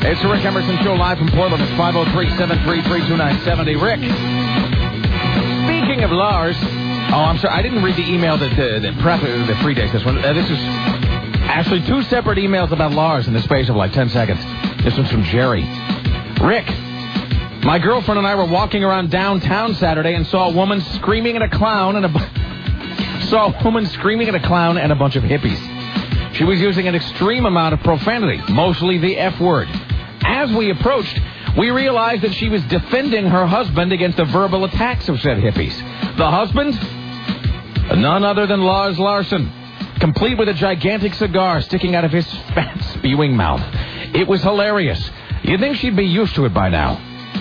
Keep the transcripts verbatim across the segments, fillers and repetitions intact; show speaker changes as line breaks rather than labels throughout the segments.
It's the Rick Emerson Show live from Portland. It's five oh three, seven three three, two nine seven oh. Rick, speaking of Lars... Oh, I'm sorry. I didn't read the email that, uh, that prep uh, the predates this one. Uh, this is actually two separate emails about Lars in the space of like ten seconds. This one's from Jerry. Rick, my girlfriend and I were walking around downtown Saturday and saw a woman screaming at a clown and a bu- saw a woman screaming at a clown and a bunch of hippies. She was using an extreme amount of profanity, mostly the F word. As we approached, we realized that she was defending her husband against the verbal attacks of said hippies. The husband? None other than Lars Larson, complete with a gigantic cigar sticking out of his fat, spewing mouth. It was hilarious. You'd think she'd be used to it by now.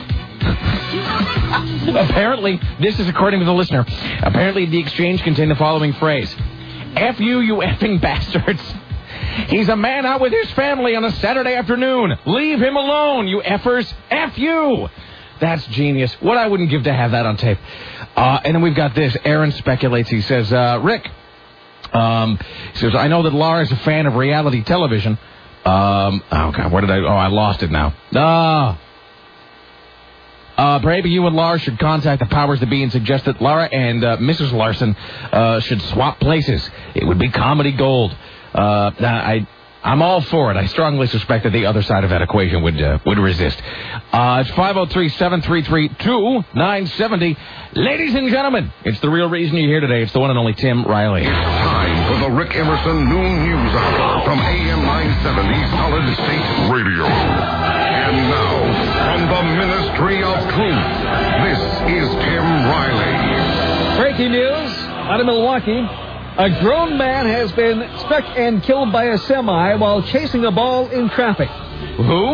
Apparently, this is according to the listener, apparently the exchange contained the following phrase. F you, you effing bastards. He's a man out with his family on a Saturday afternoon. Leave him alone, you effers. F you. That's genius. What I wouldn't give to have that on tape. Uh, and then we've got this. Aaron speculates. He says, uh, Rick, um, he says, I know that Laura is a fan of reality television. Um, oh, God, where did I... Oh, I lost it now. Ah. Uh, maybe you and Lars should contact the powers that be and suggest that Laura and uh, Missus Larson uh, should swap places. It would be comedy gold. Uh, I... I'm all for it. I strongly suspect that the other side of that equation would uh, would resist. Uh, it's five oh three, seven three three, two nine seven oh. Ladies and gentlemen, it's the real reason you're here today. It's the one and only Tim Riley.
It's time for the Rick Emerson Noon News Hour from A M nine seventy Solid State Radio. And now, from the Ministry of Truth, this is Tim Riley.
Breaking news out of Milwaukee. A grown man has been struck and killed by a semi while chasing a ball in traffic.
Who?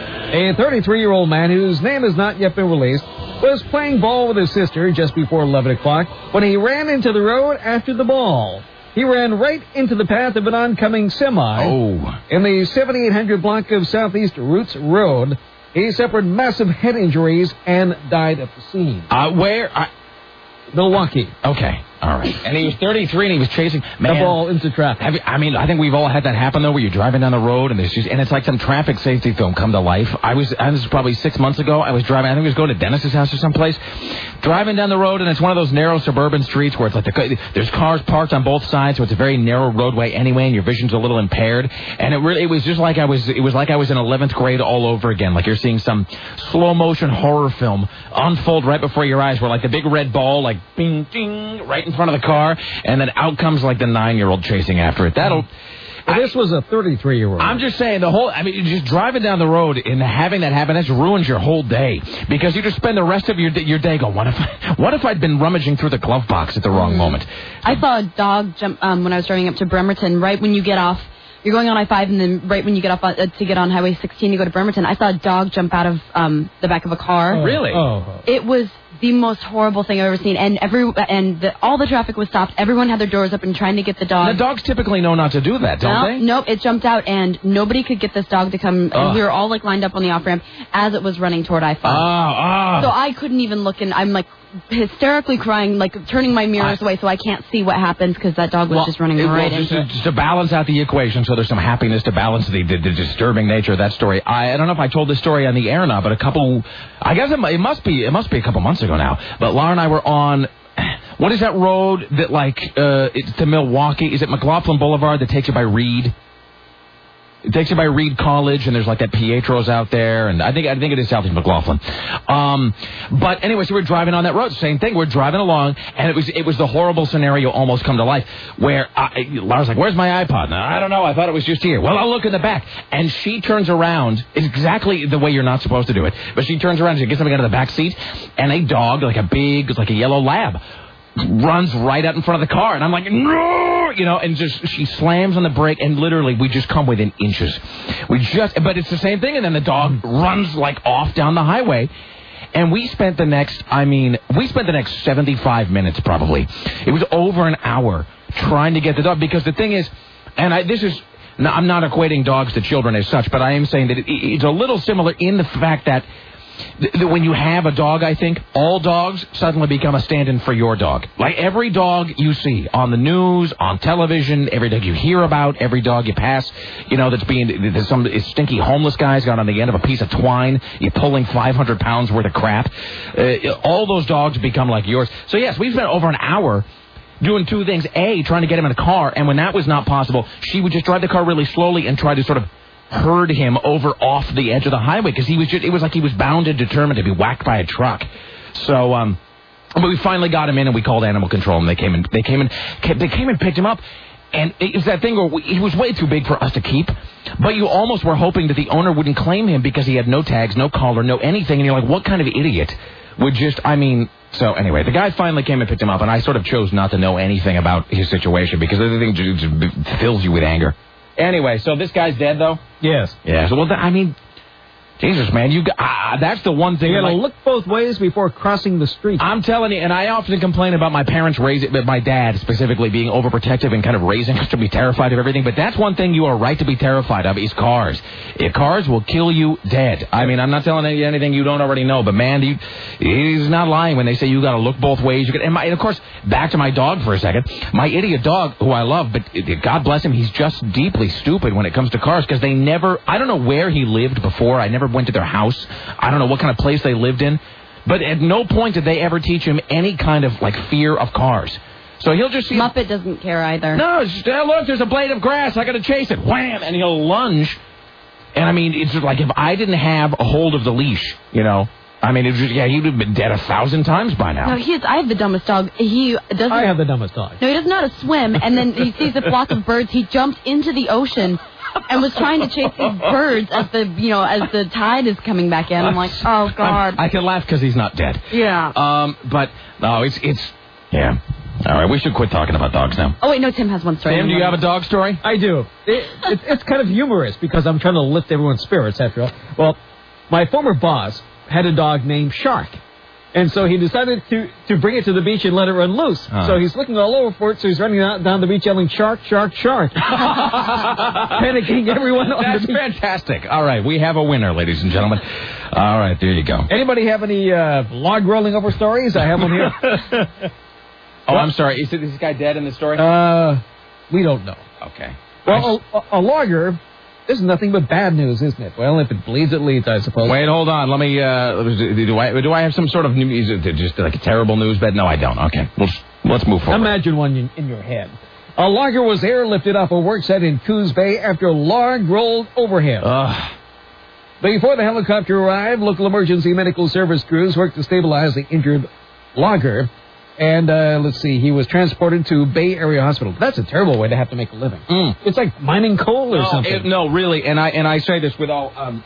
A thirty-three-year-old man whose name has not yet been released was playing ball with his sister just before eleven o'clock when he ran into the road after the ball. He ran right into the path of an oncoming semi.
Oh.
In the seventy-eight hundred block of Southeast Roots Road, he suffered massive head injuries and died at the scene.
Uh, where? I...
Milwaukee.
Okay. All right. And he was thirty-three and he was chasing man,
the ball into traffic.
Have you, I mean, I think we've all had that happen, though, where you're driving down the road and there's just, and it's like some traffic safety film come to life. I was, I was probably six months ago. I was driving, I think I was going to Dennis's house or someplace, driving down the road, and it's one of those narrow suburban streets where it's like the, there's cars parked on both sides, so it's a very narrow roadway anyway, and your vision's a little impaired. And it really, it was just like I was, it was like I was in eleventh grade all over again. Like you're seeing some slow motion horror film unfold right before your eyes, where like the big red ball, like bing, ding, right in front of the car. And then out comes like the nine-year-old chasing after it. That'll.
Well, this was a thirty-three-year-old.
I'm just saying the whole. I mean, just driving down the road and having that happen, that's ruins your whole day because you just spend the rest of your your day going, what if I, what if I'd been rummaging through the glove box at the wrong moment?
I saw a dog jump um, when I was driving up to Bremerton. Right when you get off, you're going on I five, and then right when you get off uh, to get on Highway sixteen, you go to Bremerton. I saw a dog jump out of um, the back of a car.
Oh, really?
Oh.
It was the most horrible thing I've ever seen, and every and the, all the traffic was stopped. Everyone had their doors open trying to get the dog.
The dogs typically know not to do that, don't
no,
they?
Nope, it jumped out, and nobody could get this dog to come. And we were all like lined up on the off ramp as it was running toward I five.
Oh, oh.
So I couldn't even look, and I'm like hysterically crying, like turning my mirrors I, away so I can't see what happens because that dog was
well,
just running
it,
right
well, just,
into it.
Just to balance out the equation, so there's some happiness to balance the, the, the disturbing nature of that story. I, I don't know if I told this story on the air or not, but a couple, I guess it, it must be, it must be a couple months ago now. But Laura and I were on, what is that road that like uh, it's to Milwaukee? Is it McLaughlin Boulevard that takes you by Reed? It takes you by Reed College, and there's like that Pietro's out there, and I think I think it is Southeast McLaughlin. Um, but anyway, so we're driving on that road, same thing. We're driving along, and it was it was the horrible scenario almost come to life, where I, Laura's like, "Where's my iPod?" Now, I don't know. I thought it was just here. Well, I'll look in the back, and she turns around. It's exactly the way you're not supposed to do it, but she turns around and she gets something out of the back seat, and a dog, like a big, like a yellow lab, runs right out in front of the car, and I'm like, no, you know, and just she slams on the brake, and literally we just come within inches. We just, but it's the same thing, and then the dog runs like off down the highway, and we spent the next, I mean, we spent the next seventy-five minutes probably. It was over an hour trying to get the dog, because the thing is, and I, this is, now, I'm not equating dogs to children as such, but I am saying that it, it's a little similar in the fact that th- th- when you have a dog, I think, all dogs suddenly become a stand-in for your dog. Like every dog you see on the news, on television, every dog you hear about, every dog you pass, you know, that's being, there's some stinky homeless guy's got on the end of a piece of twine, you're pulling five hundred pounds worth of crap. Uh, all those dogs become like yours. So, yes, we've spent over an hour doing two things. A, trying to get him in a car, and when that was not possible, she would just drive the car really slowly and try to sort of herd him over off the edge of the highway, because he was just, it was like he was bound and determined to be whacked by a truck. So, um, but we finally got him in, and we called animal control, and they came and they came and they came and picked him up. And it was that thing where we, he was way too big for us to keep, but you almost were hoping that the owner wouldn't claim him because he had no tags, no collar, no anything. And you're like, what kind of idiot would just, I mean, so anyway, the guy finally came and picked him up, and I sort of chose not to know anything about his situation because the thing just, just fills you with anger. Anyway, so this guy's dead, though?
Yes.
Yeah, so, well, I mean, Jesus, man, you got, uh, that's the one thing.
You gotta
like,
look both ways before crossing the street.
I'm telling you, and I often complain about my parents raising, but my dad specifically being overprotective and kind of raising us to be terrified of everything. But that's one thing you are right to be terrified of is cars. If cars will kill you dead. I mean, I'm not telling you anything you don't already know, but man, you, he's not lying when they say you gotta look both ways. You can, and, my, and of course, back to my dog for a second. My idiot dog, who I love, but God bless him, he's just deeply stupid when it comes to cars because they never, I don't know where he lived before. I never went to their house. I don't know what kind of place they lived in. But at no point did they ever teach him any kind of, like, fear of cars. So he'll just see...
Muppet doesn't care either.
No, it's just, oh, look, there's a blade of grass. I got to chase it. Wham! And he'll lunge. And, I mean, it's just like if I didn't have a hold of the leash, you know... I mean, it was just, yeah, he'd have been dead a thousand times by now.
No, he's, I have the dumbest dog. He doesn't...
I have the dumbest dog.
No, he doesn't know how to swim, and then he sees a flock of birds. He jumps into the ocean and was trying to chase these birds as the, you know, as the tide is coming back in. I'm like, oh, God.
I'm, I can laugh because he's not dead.
Yeah.
Um, but, no, it's, it's, yeah. All right, we should quit talking about dogs now.
Oh, wait, no, Tim has one story.
Tim, do you have a dog story?
I do. It, it, it's kind of humorous because I'm trying to lift everyone's spirits, after all. Well, my former boss had a dog named Shark. And so he decided to, to bring it to the beach and let it run loose. Uh-huh. So he's looking all over for it, so he's running out, down the beach yelling, shark, shark, shark. Panicking everyone on
That's
the beach.
Fantastic. All right, we have a winner, ladies and gentlemen. All right, there you go.
Anybody have any uh, log rolling over stories? I have one here.
Oh, I'm sorry. Is this guy dead in the story?
Uh, we don't know.
Okay.
Well, a, a logger... This is nothing but bad news, isn't it? Well, if it bleeds, it leads, I suppose.
Wait, hold on. Let me, uh, do I, do I have some sort of news, is it just like a terrible news bed? No, I don't. Okay. Let's, let's move forward.
Imagine one in, in your head. A logger was airlifted off a work site in Coos Bay after a log rolled over him.
Ugh.
Before the helicopter arrived, local emergency medical service crews worked to stabilize the injured logger. And, uh, let's see, he was transported to Bay Area Hospital. That's a terrible way to have to make a living.
Mm.
It's like mining coal or
no,
something.
It, no, really, and I and I say this with all... Um,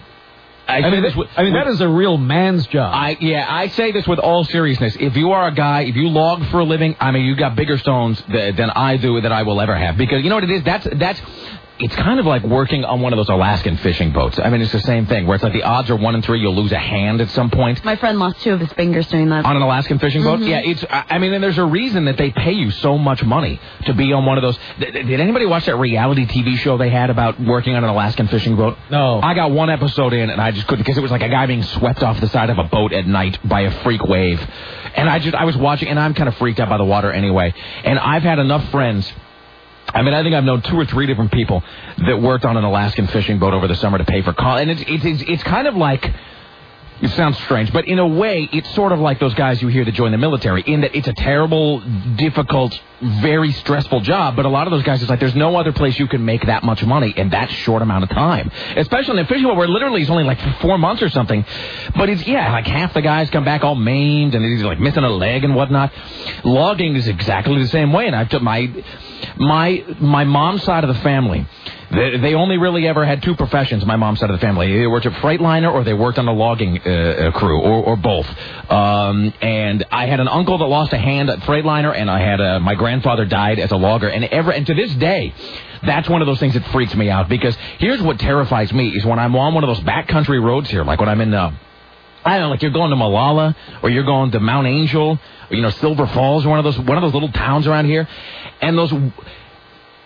I,
I, mean, this, with, I mean, that is a real man's job.
I Yeah, I say this with all seriousness. If you are a guy, if you log for a living, I mean, you got bigger stones th- than I do that I will ever have. Because, you know what it is? That's that's... It's kind of like working on one of those Alaskan fishing boats. I mean, it's the same thing, where it's like the odds are one in three you'll lose a hand at some point.
My friend lost two of his fingers doing that.
On an Alaskan fishing boat?
Mm-hmm.
Yeah, it's, I mean, and there's a reason that they pay you so much money to be on one of those. Did anybody watch that reality T V show they had about working on an Alaskan fishing boat?
No.
I got one episode in, and I just couldn't, because it was like a guy being swept off the side of a boat at night by a freak wave. And I just, I was watching, and I'm kind of freaked out by the water anyway. And I've had enough friends. I mean, I think I've known two or three different people that worked on an Alaskan fishing boat over the summer to pay for college. And it's, it's, it's, it's kind of like, it sounds strange, but in a way, it's sort of like those guys you hear that join the military, in that it's a terrible, difficult, very stressful job, but a lot of those guys, it's like there's no other place you can make that much money in that short amount of time. Especially in a fishing boat where literally it's only like four months or something. But it's, yeah, like half the guys come back all maimed and he's like missing a leg and whatnot. Logging is exactly the same way, and I've took my... My my mom's side of the family, they, they only really ever had two professions, my mom's side of the family. They worked at Freightliner or they worked on a logging uh, crew, or, or both. Um, and I had an uncle that lost a hand at Freightliner, and I had a, my grandfather died as a logger. And, ever, and to this day, that's one of those things that freaks me out, because here's what terrifies me, is when I'm on one of those backcountry roads here, like when I'm in... Uh, I don't know, like you're going to Malala, or you're going to Mount Angel, or, you know, Silver Falls, or one of those one of those little towns around here, and those,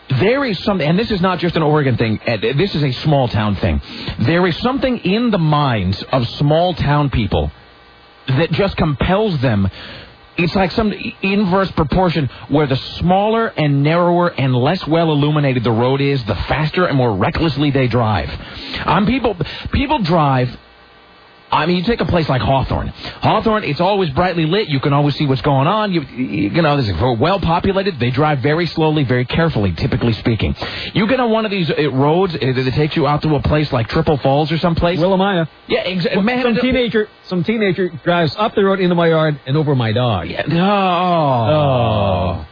There is something, and this is not just an Oregon thing, this is a small town thing. There is something in the minds of small town people that just compels them. It's like some inverse proportion where the smaller and narrower and less well illuminated the road is, the faster and more recklessly they drive. Um, people, people drive. I mean, you take a place like Hawthorne. Hawthorne, it's always brightly lit. You can always see what's going on. You, you know, this is well populated. They drive very slowly, very carefully, typically speaking. You get on one of these uh, roads uh, that takes you out to a place like Triple Falls or someplace.
Willamette.
Yeah, exactly.
Well,
Man,
some teenager, some teenager drives up the road into my yard and over my dog.
Yeah, oh. oh.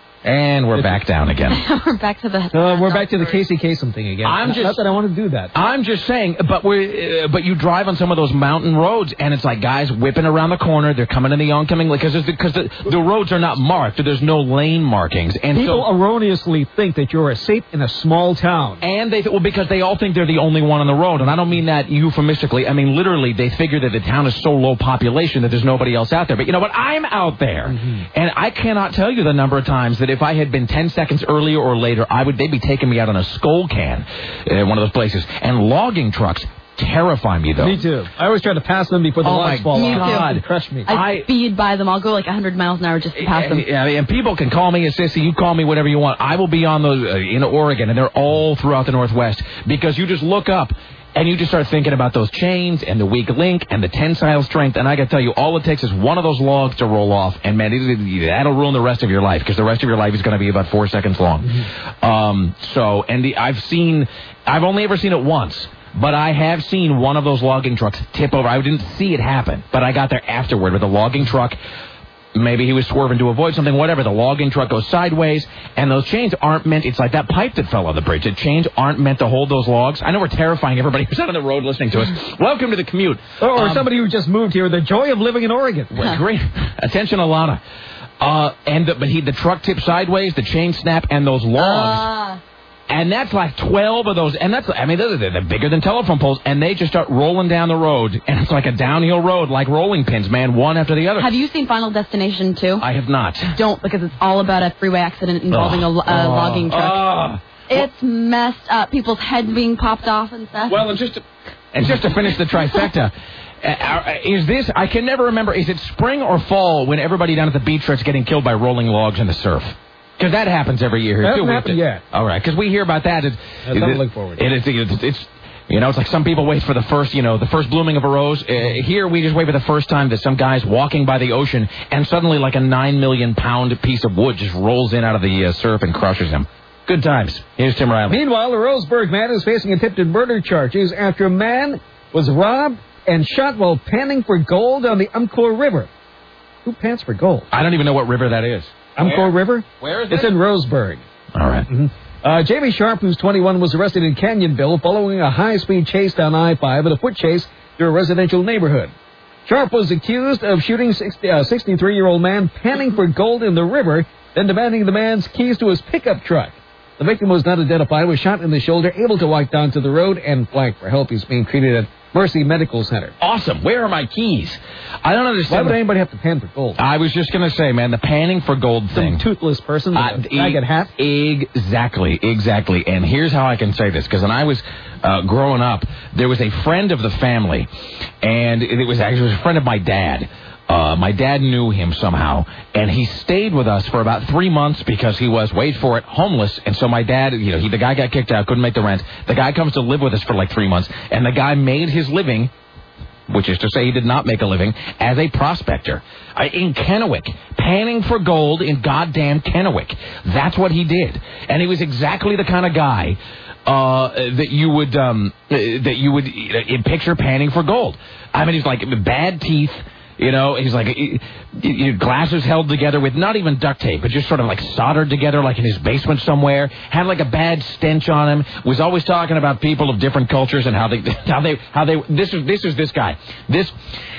And we're back down again.
we're back to the.
Uh, we're back to the Casey Kasem thing again.
I'm just,
Not that I want to do that.
I'm just saying, but we, uh, but you drive on some of those mountain roads, and it's like guys whipping around the corner. They're coming in the oncoming because because the, the, the roads are not marked. There's no lane markings, and
people
so,
erroneously think that you're safe in a small town.
And they th- well because they all think they're the only one on the road, and I don't mean that euphemistically. I mean literally. They figure that the town is so low population that there's nobody else out there. But you know what? I'm out there, mm-hmm. and I cannot tell you the number of times that if I had been ten seconds earlier or later, I would they'd be taking me out on a skull can, uh, one of those places. And logging trucks terrify me, though.
Me too. I always try to pass them before the
oh
logs fall
off.
off.
Me
too. Crush me.
I,
I
speed by them. I'll go like one hundred miles an hour just to pass them.
Yeah, and people can call me a sissy. You call me whatever you want. I will be on those uh, in Oregon, and they're all throughout the Northwest because you just look up. And you just start thinking about those chains and the weak link and the tensile strength. And I got to tell you, all it takes is one of those logs to roll off. And, man, it, that'll ruin the rest of your life because the rest of your life is going to be about four seconds long. Mm-hmm. Um, so, and the, I've seen, I've only ever seen it once. But I have seen one of those logging trucks tip over. I didn't see it happen. But I got there afterward with a logging truck. Maybe he was swerving to avoid something, whatever. The logging truck goes sideways, and those chains aren't meant... It's like that pipe that fell on the bridge. The chains aren't meant to hold those logs. I know we're terrifying everybody who's out on the road listening to us. Welcome to the commute.
Or, or
um,
somebody who just moved here. The joy of living in Oregon.
Great. Attention, Alana. Uh, and the, but he, the truck tipped sideways, the chain snap, and those logs... Uh. And that's like twelve of those. And that's, I mean, they're, they're bigger than telephone poles. And they just start rolling down the road. And it's like a downhill road, like rolling pins, man, one after the other.
Have you seen Final Destination two?
I have not.
Don't, because it's all about a freeway accident involving oh, a, a oh, logging truck. Oh. It's well, messed up. People's heads being popped off and stuff.
Well, and just to, and just to finish the trifecta, uh, is this, I can never remember, is it spring or fall when everybody down at the beach starts getting killed by rolling logs in the surf? Because that happens every year here,
that
too.
That hasn't happened yet.
All right, because we hear about that. It's,
That's
it,
something to look forward to.
It, it, it, it's, you know, it's like some people wait for the first, you know, the first blooming of a rose. Uh, here, we just wait for the first time that some guy's walking by the ocean, and suddenly like a nine million pound piece of wood just rolls in out of the uh, surf and crushes him. Good times. Here's Tim Riley.
Meanwhile, the Roseburg man is facing attempted murder charges after a man was robbed and shot while panning for gold on the Umpqua River. Who pants for gold?
I don't even know what river that is.
Umpqua River?
Where is it?
It's in Roseburg.
All right.
Mm-hmm. Uh, Jamie Sharp, who's twenty-one, was arrested in Canyonville following a high-speed chase down I five and a foot chase through a residential neighborhood. Sharp was accused of shooting a uh, sixty-three-year-old man panning for gold in the river, then demanding the man's keys to his pickup truck. The victim was not identified, was shot in the shoulder, able to walk down to the road, and flagged for help. He's being treated at Mercy Medical Center.
Awesome. Where are my keys? I don't understand.
Why would anybody have to pan for gold?
I was just going to say, man, the panning for gold thing.
Some toothless person with uh, a ragged hat?
Exactly, exactly. And here's how I can say this, because when I was uh, growing up, there was a friend of the family, and it was actually a friend of my dad. Uh, my dad knew him somehow, and he stayed with us for about three months because he was, wait for it, homeless. And so my dad, you know, he, the guy got kicked out, couldn't make the rent. The guy comes to live with us for like three months, and the guy made his living, which is to say he did not make a living, as a prospector uh, in Kennewick, panning for gold in goddamn Kennewick. That's what he did. And he was exactly the kind of guy uh, that you would, um, that you would uh, picture panning for gold. I mean, he's like bad teeth. You know, he's like, he, he, glasses held together with not even duct tape, but just sort of like soldered together like in his basement somewhere. Had like a bad stench on him. Was always talking about people of different cultures and how they, how they, how they, this is, this is this guy. This,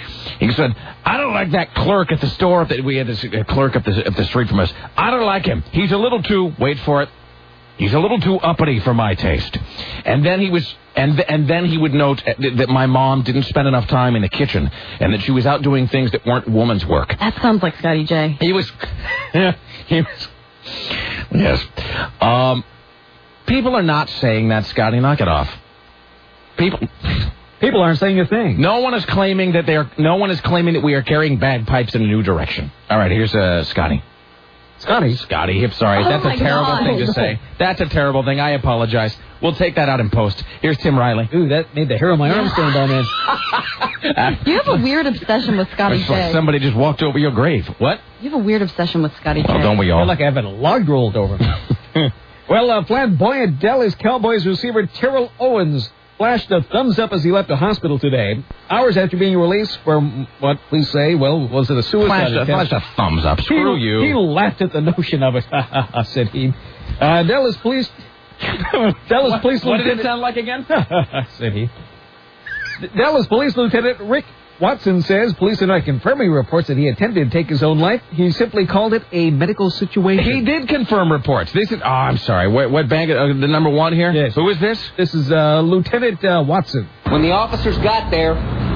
he said, I don't like that clerk at the store. That we had this clerk up the, up the street from us. I don't like him. He's a little too, wait for it, he's a little too uppity for my taste. And then he was, and th- and then he would note th- that my mom didn't spend enough time in the kitchen, and that she was out doing things that weren't woman's work.
That sounds like Scotty J.
He was, he was, yes. Um, People are not saying that, Scotty. Knock it off. People...
People aren't saying a thing.
No one is claiming that they are. No one is claiming that we are carrying bagpipes in a new direction. All right, here's uh, Scotty.
Scotty?
Scotty, I'm sorry.
Oh
That's a terrible
God.
thing to say. That's a terrible thing. I apologize. We'll take that out in post. Here's Tim Riley.
Ooh, that made the hair on my arm stand on end.
You have a weird obsession with Scotty
It's like
J.
somebody just walked over your grave. What?
You have a weird obsession with Scotty J.
Oh, don't we
I
all?
feel like I have a log rolled over me. Well, uh, flamboyant Dallas Cowboys receiver Terrell Owens flashed a thumbs up as he left the hospital today, hours after being released from what police say, well, was it a suicide
Flashed a,
attempt?
flashed a thumbs up. Screw
he,
you.
He laughed at the notion of it, said he. Uh, Dallas police... Dallas
what,
police
what did
lieutenant...
it sound like again?
said he. Dallas Police Lieutenant Rick Watson says police are not confirming reports that he attempted to take his own life. He simply called it a medical situation.
He did confirm reports. This is... Oh, I'm sorry. What, what bank? Uh, the number one here?
Yes.
Who is this?
This is uh, Lieutenant uh, Watson.
When the officers got there,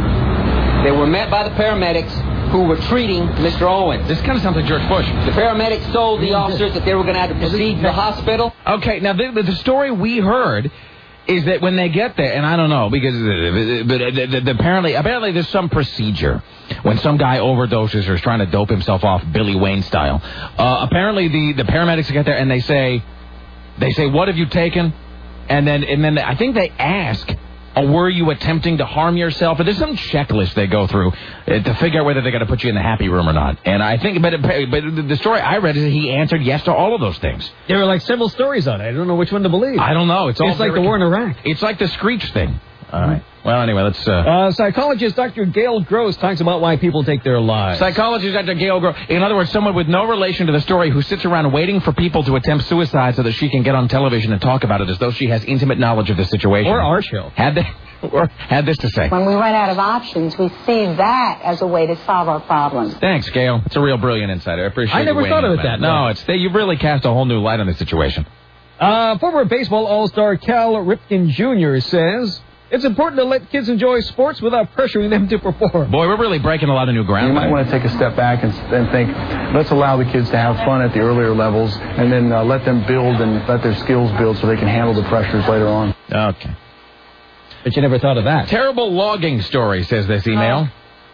they were met by the paramedics who were treating Mister Owens.
This kind of sounds like George Bush.
The paramedics told the officers that they were going to have to proceed to the hospital.
Okay, now the, the story we heard is that when they get there, and I don't know, because uh, but uh, the, the, apparently apparently there's some procedure when some guy overdoses or is trying to dope himself off Billy Wayne style. Uh, apparently the, the paramedics get there and they say, they say, what have you taken? And then and then I think they ask, oh, were you attempting to harm yourself? But there's some checklist they go through uh, to figure out whether they're going to put you in the happy room or not. And I think, but, it, but the story I read is that he answered yes to all of those things.
There were like several stories on it. I don't know which one to believe.
I don't know. It's, all
It's like
very-
the war in Iraq.
It's like the Screech thing. All right. Well, anyway, let's... Uh,
Uh, psychologist Doctor Gail Gross talks about why people take their lives.
Psychologist Doctor Gail Gross. In other words, someone with no relation to the story who sits around waiting for people to attempt suicide so that she can get on television and talk about it as though she has intimate knowledge of the situation.
Or our show.
Had, they, or had this to say.
When we run out of options, we see that as a way to solve our problems.
Thanks, Gail. It's a real brilliant insight. I appreciate
I
you
never
weighing
thought of
in
it
on
that
No,
way.
it's they, you've really cast a whole new light on the situation.
Uh, former baseball all-star Cal Ripken Junior says it's important to let kids enjoy sports without pressuring them to perform.
Boy, we're really breaking a lot of new ground.
You might want to take a step back and, and think, let's allow the kids to have fun at the earlier levels and then uh, let them build and let their skills build so they can handle the pressures later on.
Okay.
But you never thought of that.
Terrible logging story, says this email.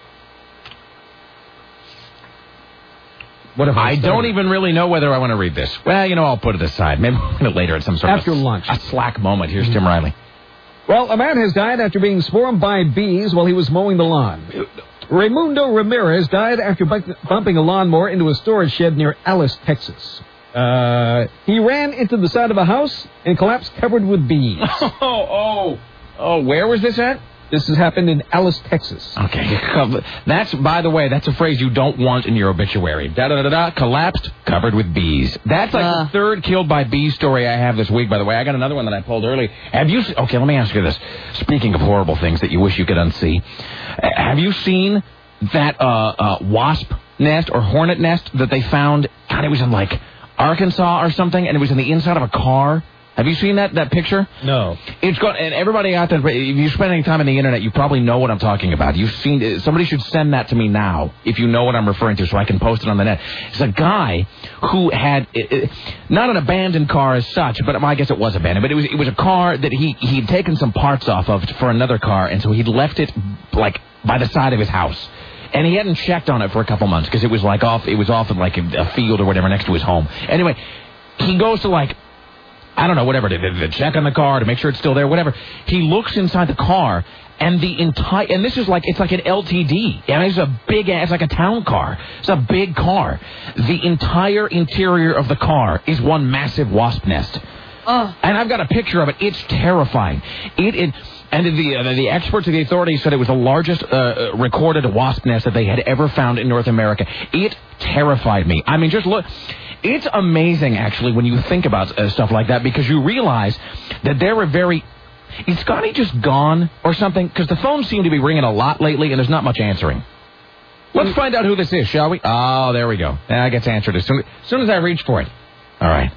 What if
I
started?
don't even really know whether I want to read this. Well, you know, I'll put it aside. Maybe later at some sort
After
of a,
lunch.
a slack moment. Here's Tim Riley.
Well, a man has died after being swarmed by bees while he was mowing the lawn. Raimundo Ramirez died after bu- bumping a lawnmower into a storage shed near Alice, Texas. Uh, he ran into the side of a house and collapsed covered with bees.
Oh, oh, oh, where was this at?
This has happened in Alice, Texas.
Okay, that's, by the way, that's a phrase you don't want in your obituary. Da-da-da-da, collapsed, covered with bees. That's like
Uh.
the third killed by bees story I have this week, by the way. I got another one that I pulled early. Have you, se- okay, let me ask you this. Speaking of horrible things that you wish you could unsee, uh, have you seen that uh, uh, wasp nest or hornet nest that they found? God, it was in like Arkansas or something, and it was in the inside of a car. Have you seen that, that picture?
No.
It's got, and everybody out there, if you spend any time on the internet, you probably know what I'm talking about. You've seen, somebody should send that to me now, if you know what I'm referring to, so I can post it on the net. It's a guy who had, it, it, not an abandoned car as such, but well, I guess it was abandoned, but it was, it was a car that he, he'd taken some parts off of for another car, and so he'd left it, like, by the side of his house. And he hadn't checked on it for a couple months, because it was like off, it was off in like a, a field or whatever next to his home. Anyway, he goes to like, I don't know, whatever, to, to check on the car, to make sure it's still there, whatever. He looks inside the car, and the entire, and this is like, it's like an L T D. I mean, it's a big, it's like a town car. It's a big car. The entire interior of the car is one massive wasp nest.
Oh.
And I've got a picture of it. It's terrifying. It, it and the uh, the experts of the authorities said it was the largest uh, recorded wasp nest that they had ever found in North America. It terrified me. I mean, just look. It's amazing, actually, when you think about uh, stuff like that, because you realize that there were very... Is Scotty just gone or something? Because the phones seem to be ringing a lot lately, and there's not much answering. Let's find out who this is, shall we? Oh, there we go. That gets answered as soon as, soon as I reach for it. All right.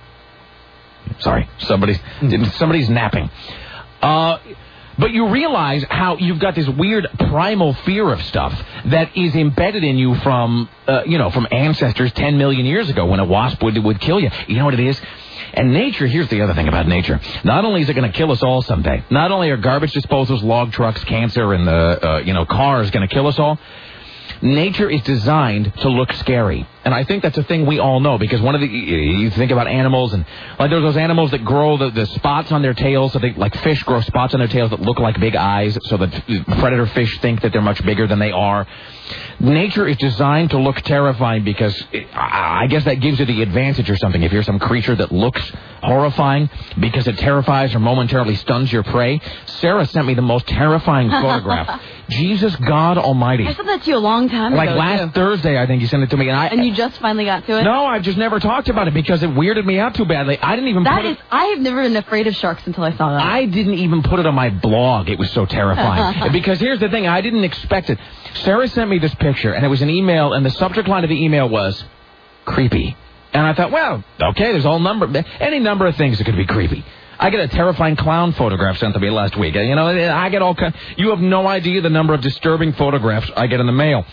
Sorry, somebody's, somebody's napping. Uh... But you realize how you've got this weird primal fear of stuff that is embedded in you from, uh, you know, from ancestors ten million years ago when a wasp would would kill you. You know what it is? And nature, here's the other thing about nature. Not only is it going to kill us all someday, not only are garbage disposals, log trucks, cancer, and the, uh, you know, cars going to kill us all, nature is designed to look scary. And I think that's a thing we all know, because one of the, you think about animals, and like there's those animals that grow the, the spots on their tails, so they, like fish grow spots on their tails that look like big eyes, so that predator fish think that they're much bigger than they are. Nature is designed to look terrifying because it, I guess that gives you the advantage or something. If you're some creature that looks horrifying because it terrifies or momentarily stuns your prey. Sarah sent me the most terrifying photograph. Jesus God Almighty.
I sent that to you a long time
like
ago.
Like last
too.
Thursday, I think you sent it to me. And, I,
and you just finally got to it?
No, I've just never talked about it because it weirded me out too badly. I didn't even
that
put
is,
it...
I have never been afraid of sharks until I saw that.
I didn't even put it on my blog. It was so terrifying. Because here's the thing. I didn't expect it. Sarah sent me this picture, and it was an email, and the subject line of the email was creepy. And I thought, well, okay, there's all number, any number of things that could be creepy. I get a terrifying clown photograph sent to me last week. You know, I get all kind. You have no idea the number of disturbing photographs I get in the mail.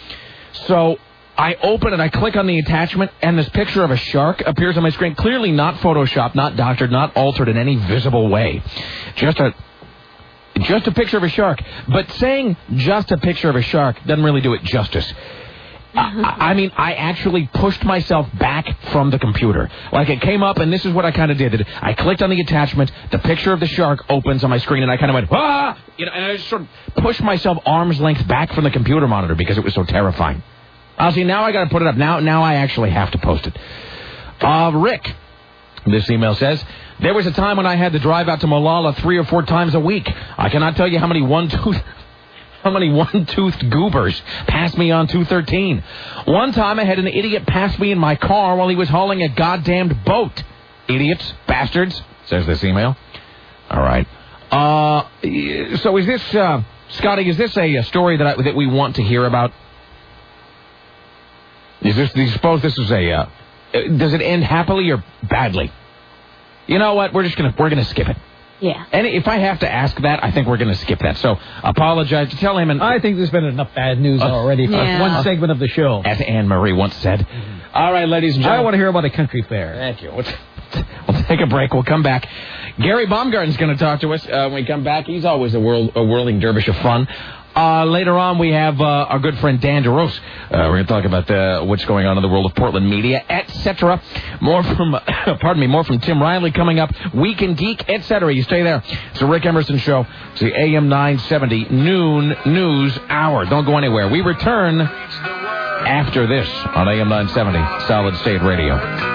So I open it, I click on the attachment, and this picture of a shark appears on my screen. Clearly not photoshopped, not doctored, not altered in any visible way. Just a... Just a picture of a shark. But saying just a picture of a shark doesn't really do it justice. I, I mean, I actually pushed myself back from the computer. Like, it came up, and this is what I kind of did. I clicked on the attachment, the picture of the shark opens on my screen, and I kind of went, ah! You know, and I just sort of pushed myself arm's length back from the computer monitor because it was so terrifying. I'll see, now I got to put it up. Now, now I actually have to post it. Uh, Rick, this email says... There was a time when I had to drive out to Molalla three or four times a week. I cannot tell you how many one-tooth, how many one-toothed goobers passed me on two thirteen. One time I had an idiot pass me in my car while he was hauling a goddamned boat. Idiots, bastards, says this email. All right. Uh, so is this, uh, Scotty, is this a, a story that I, that we want to hear about? Is this, do you suppose this is a, uh, does it end happily or badly? You know what? We're just gonna we're gonna skip it.
Yeah.
And if I have to ask that, I think we're gonna skip that. So apologize. Tell him. And
I think there's been enough bad news uh, already for
yeah.
one segment of the show.
As Anne Marie once said. Mm-hmm. All right, ladies and gentlemen.
I want to hear about a country fair.
Thank you. We'll, we'll take a break. We'll come back. Gary Baumgarten's going to talk to us uh, when we come back. He's always a, whirl, a whirling dervish of fun. Uh, later on, we have uh, our good friend Dan DeRose. Uh, we're going to talk about uh, what's going on in the world of Portland media, et cetera. More from, pardon me, more from Tim Riley coming up. Week in Geek, et cetera. You stay there. It's the Rick Emerson Show. It's the A M nine seventy noon news hour. Don't go anywhere. We return after this on A M nine seventy Solid State Radio.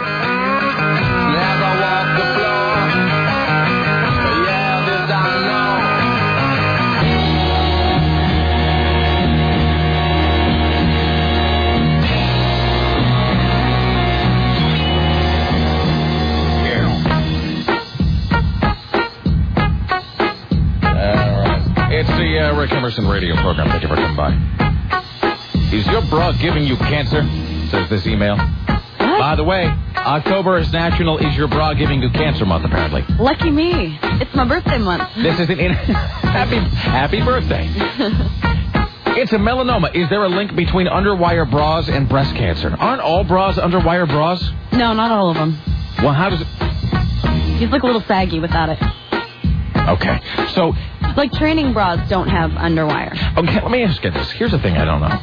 It's the uh, Rick Emerson radio program. Thank you for coming by. Is your bra giving you cancer? Says this email. What? By the way, October is National Is Your Bra Giving You Cancer Month, apparently.
Lucky me. It's my birthday month.
This is an in- happy happy birthday. It's a melanoma. Is there a link between underwire bras and breast cancer? Aren't all bras underwire bras?
No, not all of them.
Well, how does it...
He's like a little saggy without it.
Okay, so...
Like training bras don't have underwire.
Okay, let me ask you this. Here's the thing I don't know.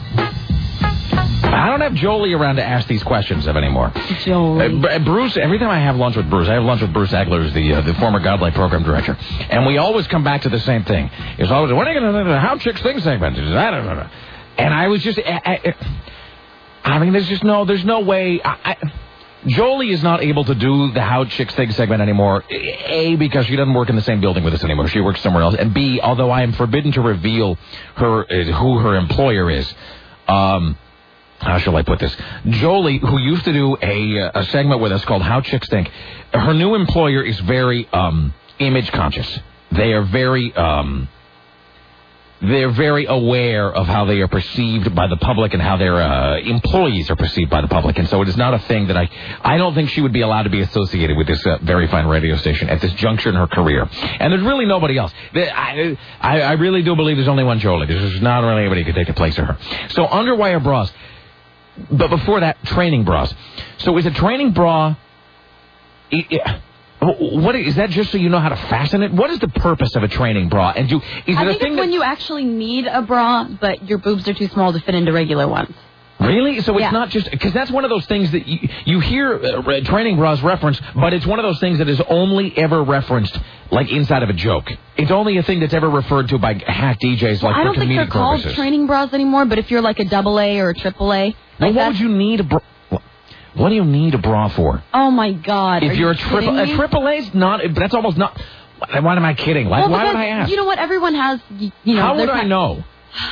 I don't have Jolie around to ask these questions of anymore.
Jolie.
Uh, Bruce, every time I have lunch with Bruce, I have lunch with Bruce Agler, who's the, uh, the former Godlight program director, and we always come back to the same thing. It's always, when are you going to do the How Chicks Think segment? And I was just... I, I, I mean, there's just no, there's no way... I, I, Jolie is not able to do the How Chicks Think segment anymore. A, because she doesn't work in the same building with us anymore. She works somewhere else. And B, although I am forbidden to reveal her uh, who her employer is, um, how shall I put this? Jolie, who used to do a, a segment with us called How Chicks Think, her new employer is very um, image conscious. They are very... Um, They're very aware of how they are perceived by the public and how their uh, employees are perceived by the public. And so it is not a thing that I... I don't think she would be allowed to be associated with this uh, very fine radio station at this juncture in her career. And there's really nobody else. I, I, I really do believe there's only one Jolie. There's not really anybody who could take the place of her. So underwire bras. But before that, training bras. So is a training bra... It, it, What is that? Just so you know how to fasten it? What is the purpose of a training bra? And do is it
I
a
think
thing
it's
that,
when you actually need a bra, but your boobs are too small to fit into regular ones.
Really? So it's
Yeah.
not just because that's one of those things that you, you hear uh, training bras referenced, but it's one of those things that is only ever referenced like inside of a joke. It's only a thing that's ever referred to by hack D Js like
I don't
for
think they're
comedic
called
purposes.
training bras anymore, but if you're like a double A or a triple A,
Now,
like
what
that-
would you need a bra? What do you need a bra for?
Oh my God!
If
Are
you're
you
a triple,
kidding
a
me?
triple A's not. That's almost not. Why why am I kidding? Like,
Well,
why would
because
I ask?
You know what? Everyone has. You you know.
How would
their
I
kind-
know?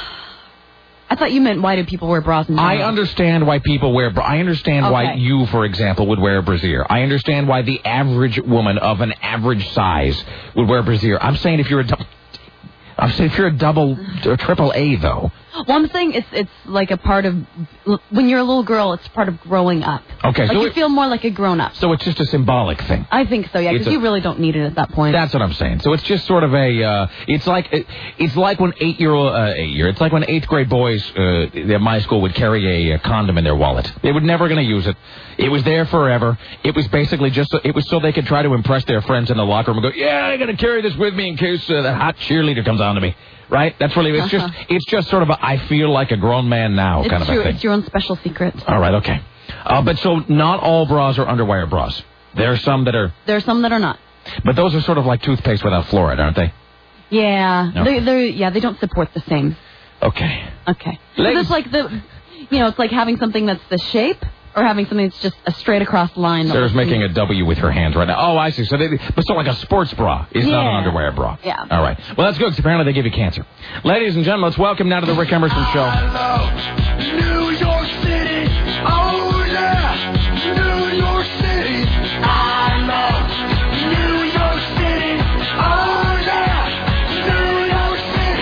I thought you meant why do people wear bras? In
I
general?
understand why people wear. bra- I understand why
Okay.
you, for example, would wear a brassiere. I understand why the average woman of an average size would wear a brassiere. I'm saying if you're a double, I'm saying if you're a double or triple A though.
Well, I'm saying it's it's like a part of when you're a little girl. It's part of growing up.
Okay,
like
so
you
it-
feel more like a grown up.
So it's just a symbolic thing.
I think so, yeah,
It's
because
a-
you really don't need it at that point.
That's what I'm saying. So it's just sort of a. Uh, it's like it, it's like when eight year old uh, eight year. It's like when eighth grade boys uh, at my school would carry a, a condom in their wallet. They were never going to use it. It was there forever. It was basically just so, it was so they could try to impress their friends in the locker room and go, yeah, I got to carry this with me in case uh, that hot cheerleader comes on to me. Right? That's really. It's
Uh-huh.
just. It's just sort of a. I feel like a grown man now
it's
kind of
true.
a thing.
It's your own special secret.
All right. Okay. Uh, but so not all bras are underwire bras. There are some that are.
There are some that are not.
But those are sort of like toothpaste without fluoride, aren't they?
Yeah,
No.
they they're yeah they don't support the same.
Okay.
Okay. So
Ladies-
it's like the, you know, it's like having something that's the shape or having something that's just a straight across line. that
Sarah's
looks
making a
neat.
W with her hands right now. Oh, I see. So, they, but so like a sports bra is not an
Yeah.
underwear bra.
Yeah.
All right. Well, that's good because apparently they give you cancer. Ladies and gentlemen, let's welcome now to the Rick Emerson Show.
New York City, oh yeah, New York City, I love New York City, oh yeah, New York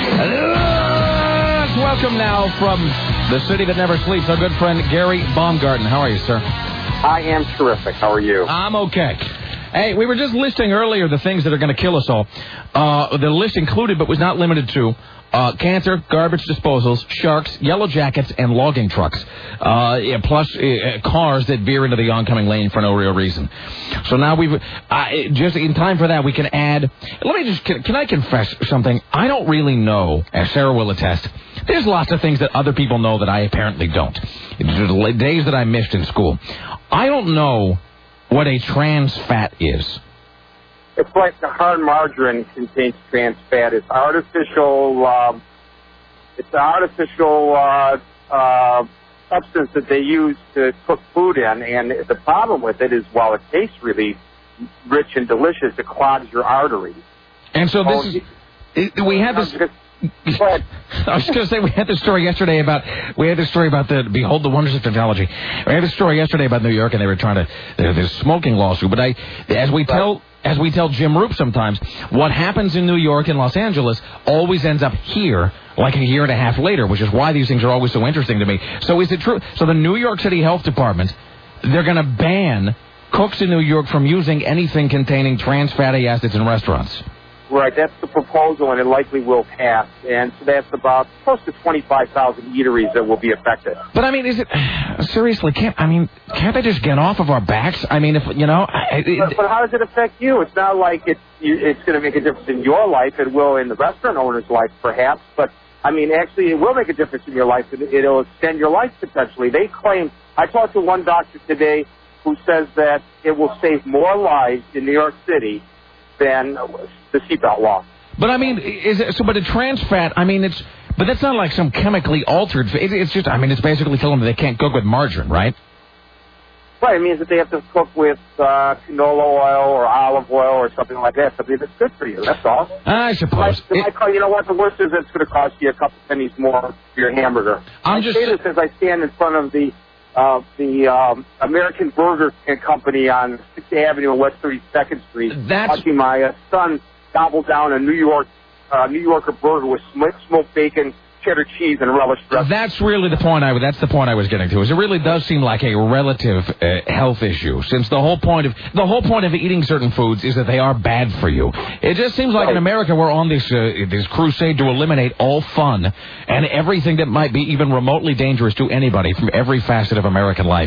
City.
Let's welcome now from the city that never sleeps, our good friend Gary Baumgarten. How are you, sir?
I am terrific. How are you?
I'm okay. Hey, we were just listing earlier the things that are going to kill us all. Uh, the list included, but was not limited to, uh, cancer, garbage disposals, sharks, yellow jackets, and logging trucks. Uh, yeah, plus uh, cars that veer into the oncoming lane for no real reason. So now we've, uh, just in time for that, we can add, let me just, can, can I confess something? I don't really know, as Sarah will attest, there's lots of things that other people know that I apparently don't. The days that I missed in school. I don't know what a trans fat is.
It's like the hard margarine contains trans fat. It's artificial. Um, it's an artificial uh, uh, substance that they use to cook food in, and the problem with it is, while it tastes really rich and delicious, it clogs your arteries.
And so this
Oh,
is,
you-
it- we had this.
Go ahead.
I was going to say we had this story yesterday about we had this story about the behold the wonders of technology. We had this story yesterday about New York, and they were trying to there's this smoking lawsuit. But I, as we tell as we tell Jim Roop sometimes, what happens in New York and Los Angeles always ends up here like a year and a half later, which is why these things are always so interesting to me. So is it true? So the New York City Health Department, they're going to ban cooks in New York from using anything containing trans fatty acids in restaurants.
Right, that's the proposal, and it likely will pass. And so that's about close to twenty-five thousand eateries that will be affected.
But I mean, is it seriously? Can't I mean? Can't they just get off of our backs? I mean, if you know. I, it,
But, but how does it affect you? It's not like it's you, it's going to make a difference in your life. It will in the restaurant owner's life, perhaps. But I mean, actually, it will make a difference in your life. It, it'll extend your life potentially. They claim. I talked to one doctor today who says that it will save more lives in New York City than the seatbelt law.
But I mean, is it so? But a trans fat, I mean, it's. But that's not like some chemically altered. It, it's just. I mean, it's basically telling them they can't cook with margarine, right?
Right. It means that they have to cook with uh, canola oil or olive oil or something like that. Something that's good for you. That's all.
I suppose.
They might call, you know what? The worst is it's going to cost you a couple pennies more for your hamburger.
I'm
I
just
say this as I stand in front of the uh, the um, American Burger Company on sixth Avenue and West thirty-second Street,
That's-
watching my uh, son gobble down a New York uh, New Yorker burger with sm- smoked bacon, cheddar cheese, and relish dressing.
That's really the point. I that's the point I was getting to. Is it really does seem like a relative uh, health issue, since the whole point of the whole point of eating certain foods is that they are bad for you. It just seems like in America we're on this uh, this crusade to eliminate all fun and everything that might be even remotely dangerous to anybody from every facet of American life.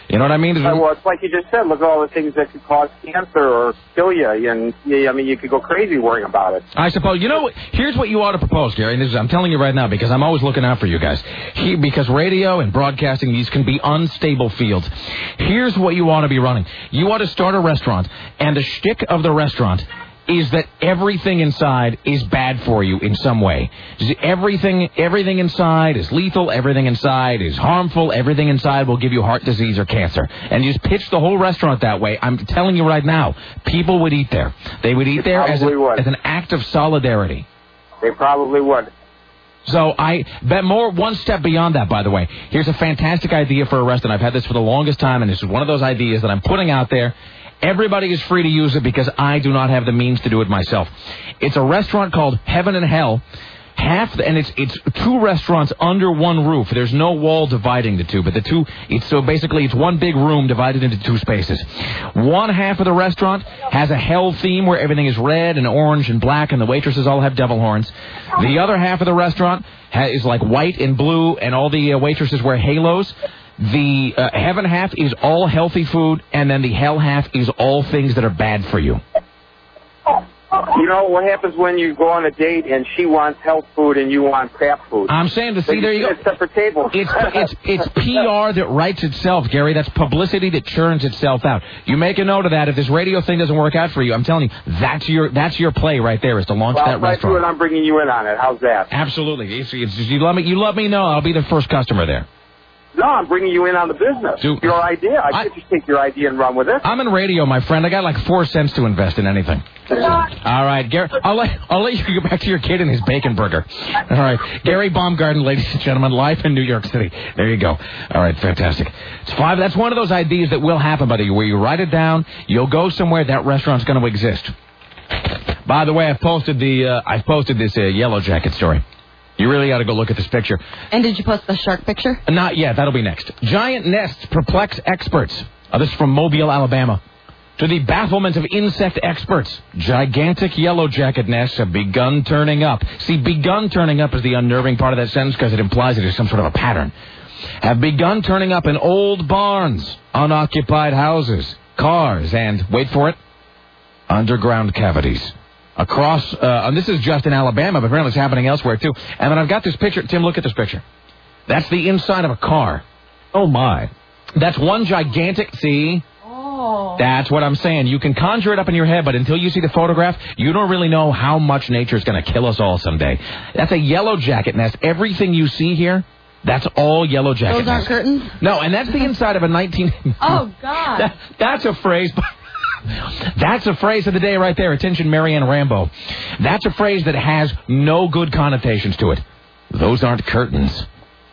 You know what I mean?
Uh, well, it's like you just said. Look at all the things that could cause cancer or kill you, and yeah, I mean, you could go crazy worrying about it.
I suppose. You know, here's what you ought to propose, Gary. And this is, I'm telling you right now because I'm always looking out for you guys. He, because radio and broadcasting, these can be unstable fields. Here's what you ought to be running. You ought to start a restaurant, and the shtick of the restaurant is that everything inside is bad for you in some way. Everything everything inside is lethal. Everything inside is harmful. Everything inside will give you heart disease or cancer. And you just pitch the whole restaurant that way. I'm telling you right now, people would eat there. They would eat there as, a, as an act of solidarity.
They probably would.
So I bet more one step beyond that, by the way. Here's a fantastic idea for a restaurant. I've had this for the longest time, and this is one of those ideas that I'm putting out there. Everybody is free to use it because I do not have the means to do it myself. It's a restaurant called Heaven and Hell. Half the, and it's it's two restaurants under one roof. There's no wall dividing the two, but the two it's so basically it's one big room divided into two spaces. One half of the restaurant has a hell theme where everything is red and orange and black, and the waitresses all have devil horns. The other half of the restaurant ha- is like white and blue, and all the uh, waitresses wear halos. The uh, heaven half is all healthy food, and then the hell half is all things that are bad for you.
You know what happens when you go on a date and she wants health food and you want crap food?
I'm saying to see,
They
there you go.
sit at separate tables.
It's it's it's P R that writes itself, Gary. That's publicity that churns itself out. You make a note of that. If this radio thing doesn't work out for you, I'm telling you, that's your that's your play right there, is to launch
well,
that
I'll try
restaurant.
to, and I'm bringing you in on it. How's that?
Absolutely. It's, it's, you let me you let me know. I'll be the first customer there.
No, I'm bringing you in on the business.
Dude,
your idea. I,
I
could just take your idea and run with it.
I'm in radio, my friend. I got like four cents to invest in anything. All right, Gary. I'll let I'll let you go back to your kid and his bacon burger. All right, Gary Baumgarten, ladies and gentlemen, live in New York City. There you go. All right, fantastic. It's five. That's one of those ideas that will happen, buddy. Where you write it down, you'll go somewhere. That restaurant's going to exist. By the way, I've posted the uh, I've posted this uh, Yellow Jacket story. You really got to go look at this picture.
And did you post the shark picture?
Not yet. That'll be next. Giant nests perplex experts. Oh, this is from Mobile, Alabama. To the bafflement of insect experts, gigantic yellow jacket nests have begun turning up. See, begun turning up is the unnerving part of that sentence because it implies that there's some sort of a pattern. Have begun turning up in old barns, unoccupied houses, cars, and, wait for it, underground cavities. Across, uh, and this is just in Alabama, but apparently it's happening elsewhere, too. And then I've got this picture. Tim, look at this picture. That's the inside of a car. Oh, my. That's one gigantic, see? Oh. That's what I'm saying. You can conjure it up in your head, but until you see the photograph, you don't really know how much nature's going to kill us all someday. That's a yellow jacket nest. Everything you see here, that's all yellow jacket
Those aren't
nest.
curtains?
No, and that's the inside of a nineteen...
Oh, God.
that, that's a phrase... That's a phrase of the day right there. Attention, Marianne Rambo. That's a phrase that has no good connotations to it. Those aren't curtains.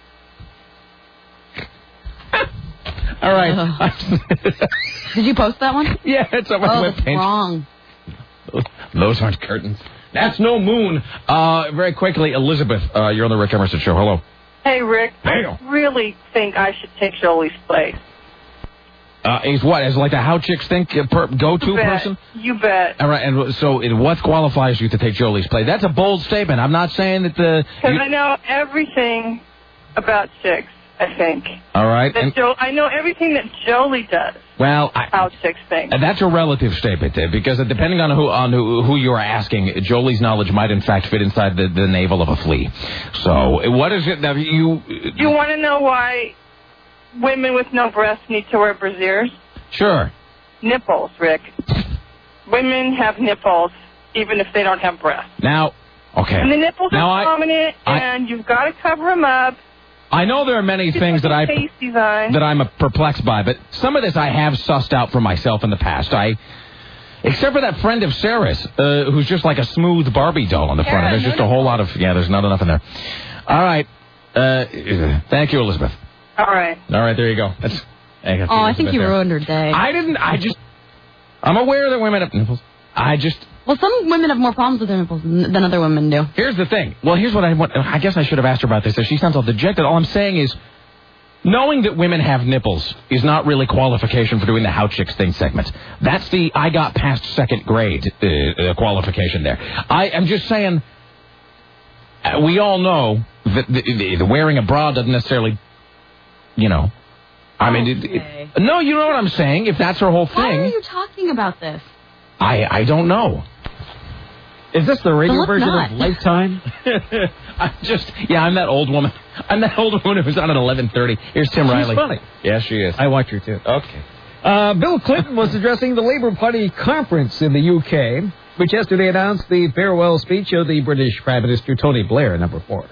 All right.
Did you post that one?
Yeah, it's on my
oh,
webpage.
That's wrong.
Those aren't curtains. That's no moon. Uh, very quickly, Elizabeth, uh, you're on the Rick Emerson Show. Hello.
Hey, Rick.
Hey.
I really think I should take Jolie's place.
Uh, is what? As like the how chicks think uh, per, go-to
You bet.
person?
You bet.
All right, and so it, what qualifies you to take Jolie's place? That's a bold statement. I'm not saying that the...
Because
you-
I know everything about chicks, I think.
All right.
That
And,
jo- I know everything that Jolie does,
well, I,
how chicks think.
Uh, That's a relative statement, uh, because uh, depending on who on who, who you are asking, Jolie's knowledge might in fact fit inside the, the navel of a flea. So, uh, what is it that you...
You want to know why women with no breasts need to wear brasiers?
Sure.
Nipples, Rick. Women have nipples, even if they don't have breasts.
Now, okay.
And the nipples
now
are
I,
prominent,
I,
and you've got to cover them up.
I know there are many things that I that I'm perplexed by, but some of this I have sussed out for myself in the past. I, except for that friend of Sarah's, uh, who's just like a smooth Barbie doll on the front.
Yeah,
There's
no
just a whole lot of yeah. There's not enough in there. All right. Uh, thank you, Elizabeth.
All right.
All right. There you go. That's. I
Oh, I think you
there.
ruined her day.
I didn't. I just. I'm aware that women have nipples. I just.
Well, some women have more problems with their nipples than than other women do.
Here's the thing. Well, here's what I want. I guess I should have asked her about this. She sounds all dejected. All I'm saying is, knowing that women have nipples is not really qualification for doing the How Chicks Think segment. That's the I got past second grade uh, uh, qualification there. I am just saying, uh, we all know that the, the, the wearing a bra doesn't necessarily, you know, I mean, it, it, no, you know what I'm saying? If that's her whole thing.
Why are you talking about this?
I I don't know.
Is this the radio
Well,
version
not.
of Lifetime?
I'm just, yeah, I'm that old woman. I'm that old woman who's on at eleven thirty. Here's Tim
She's
Riley.
funny.
Yes, she is.
I watch her, too.
Okay.
Uh, Bill Clinton was addressing the Labour Party conference in the U K, which yesterday announced the farewell speech of the British Prime Minister Tony Blair, number four.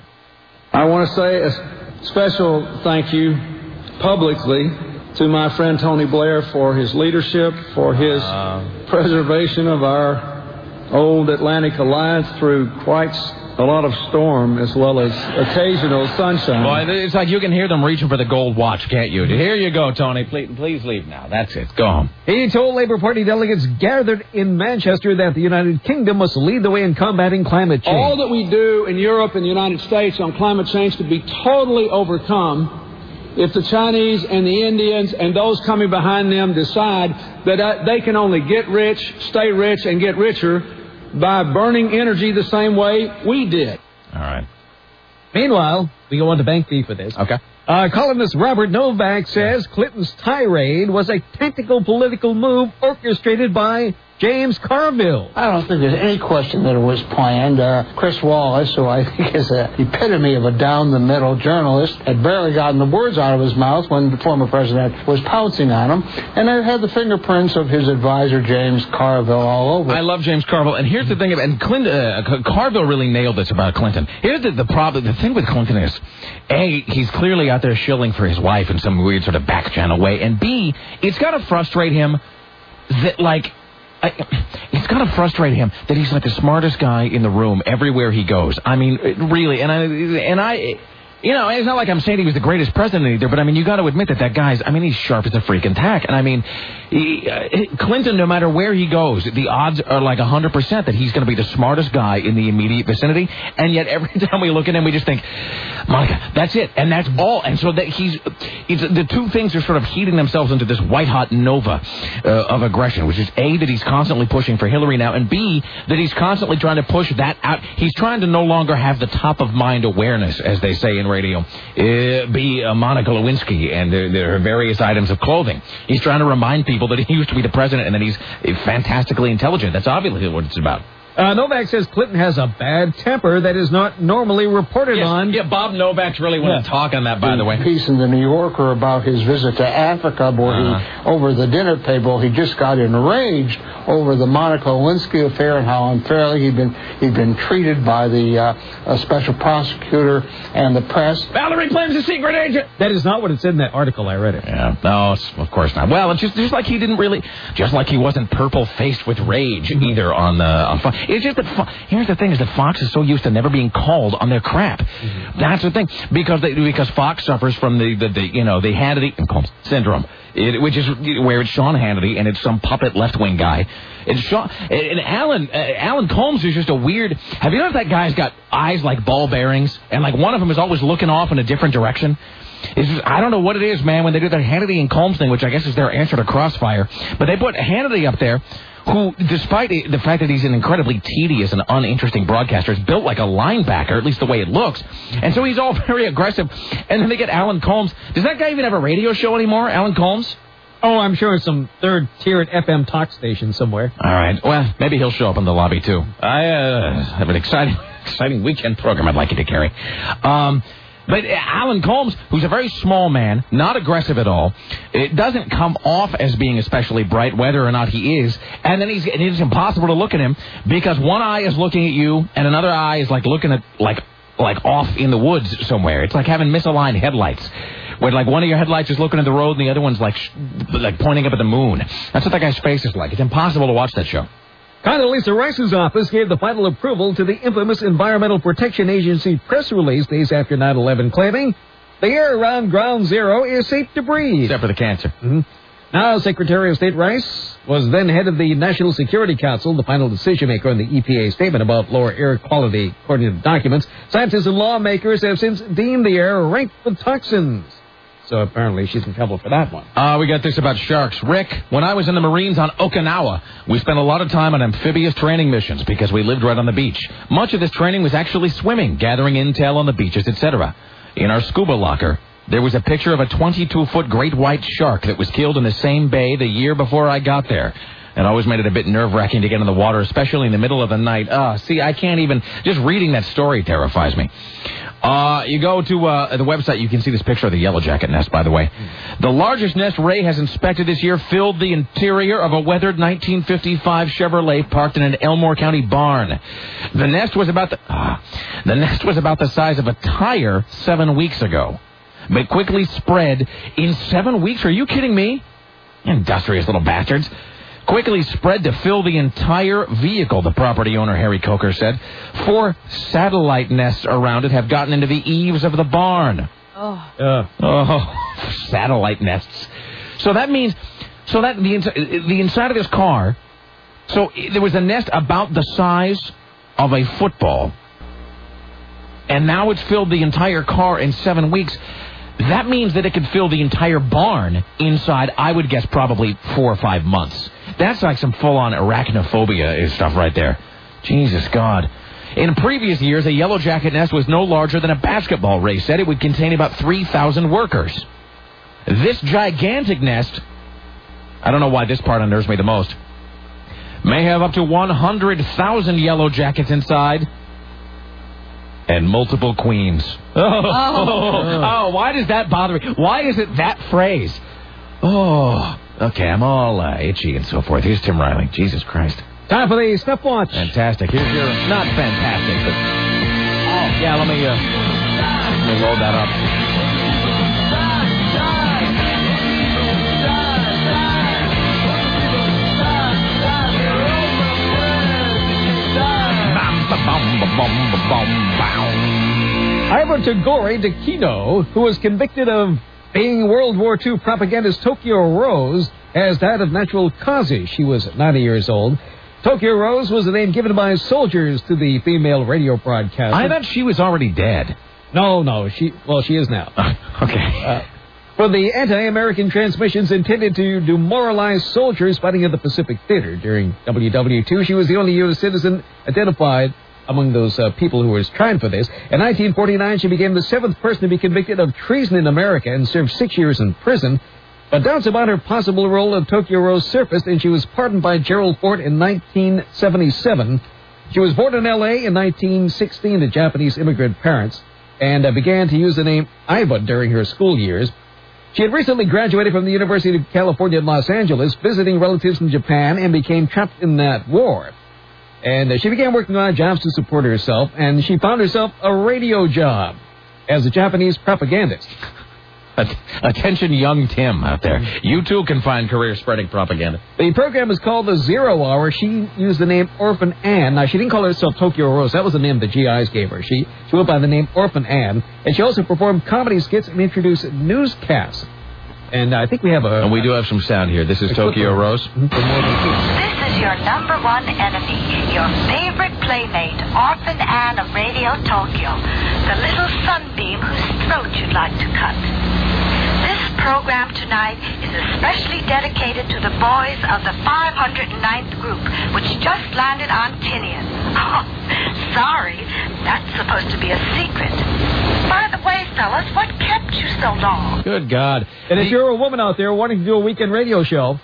I want to say a special thank you publicly to my friend Tony Blair for his leadership, for his uh, preservation of our old Atlantic alliance through quite a lot of storm as well as occasional sunshine.
Boy, it's like you can hear them reaching for the gold watch, can't you? Here you go, Tony. Please, please leave now. That's it. Go home.
He told Labour Party delegates gathered in Manchester that the United Kingdom must lead the way in combating climate change.
All that we do in Europe and the United States on climate change could be totally overcome if the Chinese and the Indians and those coming behind them decide that uh, they can only get rich, stay rich, and get richer by burning energy the same way we did.
All right.
Meanwhile, we go on to Bank B for this.
Okay.
Uh, columnist Robert Novak says Clinton's tirade was a tactical political move orchestrated by James Carville.
I don't think there's any question that it was planned. Uh, Chris Wallace, who I think is the epitome of a down-the-middle journalist, had barely gotten the words out of his mouth when the former president was pouncing on him, and it had the fingerprints of his advisor, James Carville, all over.
I love James Carville, and here's the thing, and Clinton, uh, Carville really nailed this about Clinton. Here's the, the problem, the thing with Clinton is, A, he's clearly out there shilling for his wife in some weird sort of back-channel way, and B, it's got to frustrate him that, like, I, it's got to frustrate him that he's like the smartest guy in the room everywhere he goes. I mean, really, and I, and I, you know, it's not like I'm saying he was the greatest president either, but I mean, you got to admit that that guy's, I mean, he's sharp as a freaking tack. And I mean, he, uh, Clinton, no matter where he goes, the odds are like one hundred percent that he's going to be the smartest guy in the immediate vicinity. And yet every time we look at him, we just think, Monica, that's it. And that's all. And so that he's, it's, the two things are sort of heating themselves into this white-hot nova uh, of aggression, which is A, that he's constantly pushing for Hillary now, and B, that he's constantly trying to push that out. He's trying to no longer have the top-of-mind awareness, as they say in radio, uh, be uh, Monica Lewinsky and uh, their various items of clothing. He's trying to remind people that he used to be the president and that he's fantastically intelligent. That's obviously what it's about.
Uh, Novak says Clinton has a bad temper that is not normally reported
yes,
on.
Yeah, Bob Novak's really want
yeah.
to talk on that, by the, the way.
Piece in the New Yorker about his visit to Africa, where uh-huh. he, over the dinner table, he just got enraged over the Monica Lewinsky affair and how unfairly he'd been he'd been treated by the uh, special prosecutor and the press.
Valerie claims a secret agent.
That is not what it said in that article. I read it.
Yeah, no, it's, of course not. Well, it's just just like he didn't really, just like he wasn't purple faced with rage either on the on Fox. It's just that Fo- here's the thing: is that Fox is so used to never being called on their crap. Mm-hmm. That's the thing, because they, because Fox suffers from the, the, the you know the Hannity and Combs syndrome, it, which is where it's Sean Hannity and it's some puppet left wing guy. It's Sean and Alan uh, Alan Combs is just a weird. Have you noticed that guy's got eyes like ball bearings and like one of them is always looking off in a different direction? It's just, I don't know what it is, man, when they do the Hannity and Combs thing, which I guess is their answer to Crossfire. But they put Hannity up there, who, despite the fact that he's an incredibly tedious and uninteresting broadcaster, is built like a linebacker, at least the way it looks. And so he's all very aggressive. And then they get Alan Combs. Does that guy even have a radio show anymore, Alan Combs?
Oh, I'm sure it's some third-tier F M talk station somewhere.
All right. Well, maybe he'll show up in the lobby, too. I uh, have an exciting, exciting weekend program I'd like you to carry. Um... But Alan Combs, who's a very small man, not aggressive at all, it doesn't come off as being especially bright, whether or not he is. And then he's, it's impossible to look at him because one eye is looking at you and another eye is like looking at, like, like off in the woods somewhere. It's like having misaligned headlights, where like one of your headlights is looking at the road and the other one's like, sh- like pointing up at the moon. That's what that guy's face is like. It's impossible to watch that show.
Condoleezza Rice's office gave the final approval to the infamous Environmental Protection Agency press release days after nine eleven, claiming the air around Ground Zero is safe to breathe.
Except for the cancer.
Mm-hmm. Now, Secretary of State Rice was then head of the National Security Council, the final decision maker on the E P A statement about lower air quality, according to the documents. Scientists and lawmakers have since deemed the air ranked with toxins. So apparently she's in trouble for that one.
Uh, we got this about sharks. Rick, when I was in the Marines on Okinawa, we spent a lot of time on amphibious training missions because we lived right on the beach. Much of this training was actually swimming, gathering intel on the beaches, et cetera. In our scuba locker, There was a picture of a twenty-two-foot great white shark that was killed in the same bay the year before I got there. It always made it a bit nerve-wracking to get in the water, especially in the middle of the night. Ah, see, I can't even... Just reading that story terrifies me. Uh, you go to uh, the website, you can see this picture of the yellow jacket nest, by the way. The largest nest Ray has inspected this year filled the interior of a weathered nineteen fifty-five Chevrolet parked in an Elmore County barn. The nest was about the... Ah, the nest was about the size of a tire seven weeks ago, but quickly spread in seven weeks. Are you kidding me? Industrious little bastards. Quickly spread to fill the entire vehicle, the property owner, Harry Coker, said. Four satellite nests around it have gotten into the eaves of the barn.
Oh.
Uh, oh, satellite nests. So that means, so that the, the inside of this car, so there was a nest about the size of a football, and now it's filled the entire car in seven weeks. That means that it could fill the entire barn inside, I would guess, probably four or five months. That's like some full-on arachnophobia stuff right there. Jesus God. In previous years, a yellow jacket nest was no larger than a basketball, Ray said. It would contain about three thousand workers. This gigantic nest, I don't know why this part unnerves me the most, may have up to one hundred thousand yellow jackets inside. And multiple queens. Oh, oh, oh, oh, why does that bother me? Why is it that phrase? Oh, okay, I'm all uh, itchy and so forth. Here's Tim Riley. Jesus Christ.
Time for the stopwatch.
Fantastic. Here's your, not fantastic, but, oh, yeah, let me, uh, let me load that up.
Ivan Tagore Takino, who was convicted of being World War Two propagandist Tokyo Rose, has died of natural causes. She was ninety years old. Tokyo Rose was the name given by soldiers to the female radio broadcaster.
I thought she was already dead.
No, no, she, well, she is now.
Uh, okay.
Uh, for the anti-American transmissions intended to demoralize soldiers fighting at the Pacific Theater during W W two, she was the only U S citizen identified among those uh, people who was tried for this. In nineteen forty-nine, she became the seventh person to be convicted of treason in America and served six years in prison. But doubts about her possible role of Tokyo Rose surfaced, and she was pardoned by Gerald Ford in nineteen seventy-seven. She was born in L A in nineteen sixteen to Japanese immigrant parents and uh, began to use the name Iva during her school years. She had recently graduated from the University of California in Los Angeles, visiting relatives in Japan, and became trapped in that war. And uh, she began working on jobs to support herself, and she found herself a radio job as a Japanese propagandist.
Attention, young Tim out there. You, too, can find career spreading propaganda.
The program is called The Zero Hour. She used the name Orphan Ann. Now, she didn't call herself Tokyo Rose. That was the name the G Is gave her. She, she went by the name Orphan Ann. And she also performed comedy skits and introduced newscasts. And I think we have a...
And we do have some sound here. This is Tokyo Rose.
This is your number one enemy, your favorite playmate, Orphan Ann of Radio Tokyo, the little sunbeam whose throat you'd like to cut. This program tonight is especially dedicated to the boys of the five hundred ninth Group, which just landed on Tinian. Oh, sorry, that's supposed to be a secret. By the way, fellas, what kept you so long?
Good God. And if you're a woman out there wanting to do a weekend radio show...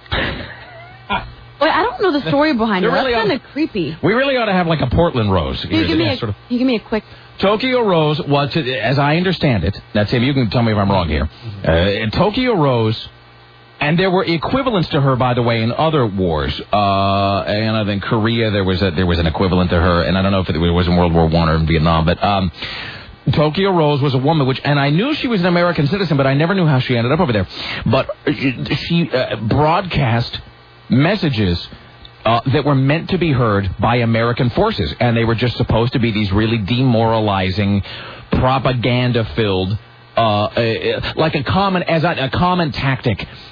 Wait, I don't know the story behind it.
Really
That's kind of creepy.
We really ought to have like a Portland Rose.
Can you, give me a, sort of... can you give me a quick...
Tokyo Rose was, as I understand it, now Tim, you can tell me if I'm wrong here, uh, Tokyo Rose, and there were equivalents to her, by the way, in other wars. Uh, and I think Korea, there was a, there was an equivalent to her, and I don't know if it was in World War One or in Vietnam, but um, Tokyo Rose was a woman, which, and I knew she was an American citizen, but I never knew how she ended up over there. But she uh, broadcast messages Uh, that were meant to be heard by American forces, and they were just supposed to be these really demoralizing, propaganda-filled, uh, uh, like a common as a, a common tactic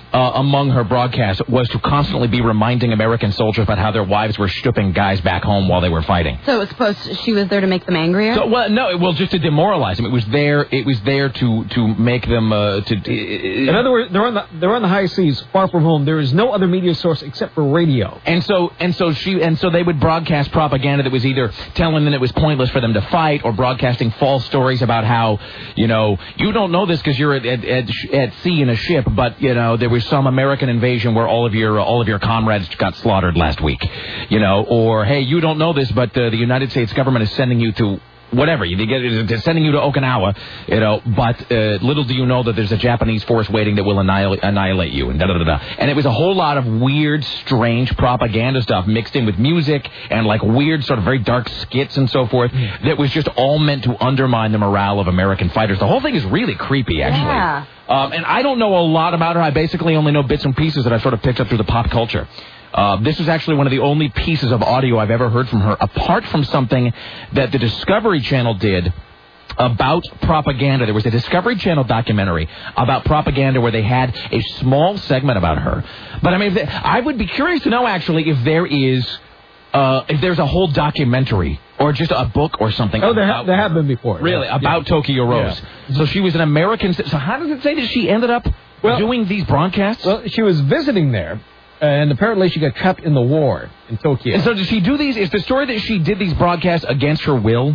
uh, among her broadcasts was to constantly be reminding American soldiers about how their wives were stooping guys back home while they were fighting.
So it was supposed to, she was there to make them angrier?
So, well, no, well, just to demoralize them. It was there. It was there to to make them. Uh, to. Uh,
In other words, they're on the they're on the high seas, far from home. There is no other media source except for radio.
And so and so she and so they would broadcast propaganda that was either telling them it was pointless for them to fight, or broadcasting false stories about how, you know, you don't know this because you're at, at at at sea in a ship, but you know there was some American invasion where all of your all of your comrades got slaughtered last week, you know, or hey, you don't know this, but uh, the United States government is sending you to. Whatever, you get, they're sending you to Okinawa, you know, but uh, little do you know that there's a Japanese force waiting that will annihilate, annihilate you, and da-da-da-da. And it was a whole lot of weird, strange propaganda stuff mixed in with music and, like, weird, sort of very dark skits and so forth that was just all meant to undermine the morale of American fighters. The whole thing is really creepy, actually.
Yeah.
Um, and I don't know a lot about her. I basically only know bits and pieces that I've sort of picked up through the pop culture. Uh, this is actually one of the only pieces of audio I've ever heard from her, apart from something that the Discovery Channel did about propaganda. There was a Discovery Channel documentary about propaganda where they had a small segment about her. But, I mean, if they, I would be curious to know, actually, if there is... Uh, if there's a whole documentary or just a book or something.
Oh, there, ha- there have been before.
Really,
yeah.
about
yeah.
Tokyo Rose.
Yeah.
So she was an American... So how does it say that she ended up well, doing these broadcasts?
Well, she was visiting there, and apparently she got trapped in the war in Tokyo.
And so did she do these... Is the story that she did these broadcasts against her will?